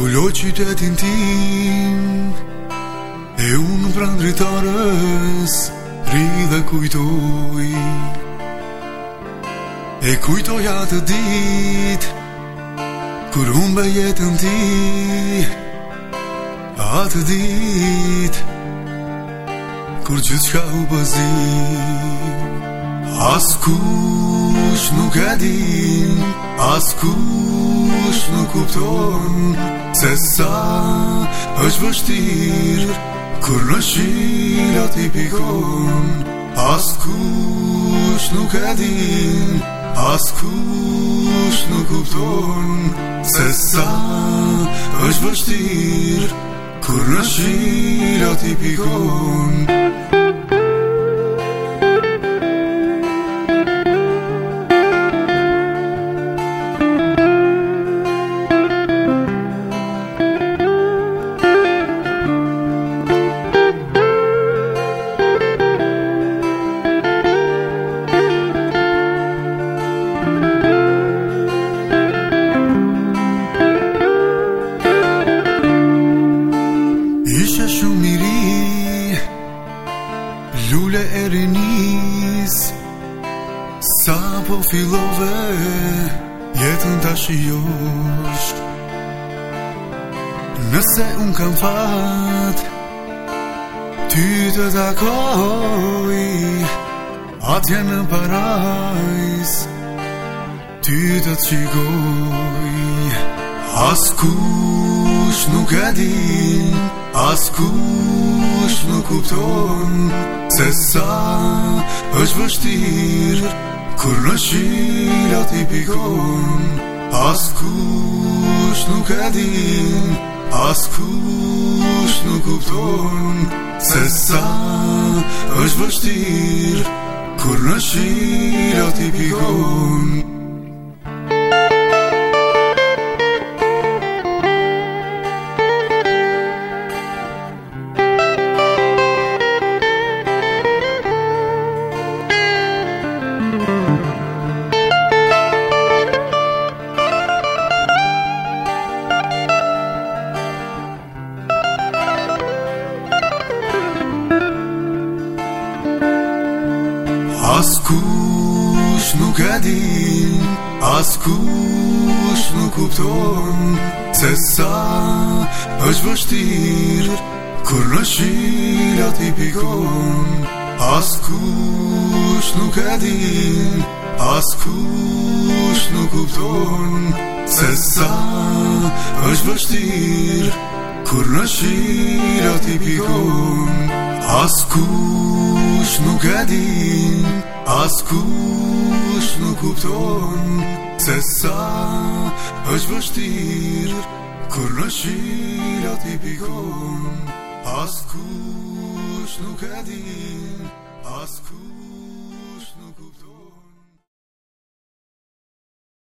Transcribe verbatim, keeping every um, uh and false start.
Pulloj qytetin tim e unë pranë dritarës ri dhe kujtoj. E kujtoj atë dit kur humbe jetën ti, atë dit kur gjithçka u bëzi. As kush nuk e din, as kush nuk kupton se sa është vështirë kur në shila t'i pikon. As kush nuk e din, as kush nuk kupton se sa është vështirë kur në shila t'i pikon. Ishe shumë miri, lule e rinis, sa po fillove jetën ta shijosh. Nëse unë kam fat, ty të takoj, atje në parajs, ty të t'shikoj. As kush nuk e din, as kush nuk kupton se sa është vështirë kur në shila t'i pikon. As kush nuk e din, as kush nuk kupton se sa është vështirë kur në shila t'i pikon. As kush nuk e din, as kush nuk kupton se sa është vështirë kur në shila t'i pikon. As kush nuk e din, as kush nuk kupton se sa është vështirë kur në shila t'i pikon. As kush nuk e din, as kush nuk kupton se sa është vështirë kur në shila t'i pikon. As kush nuk e din, as kush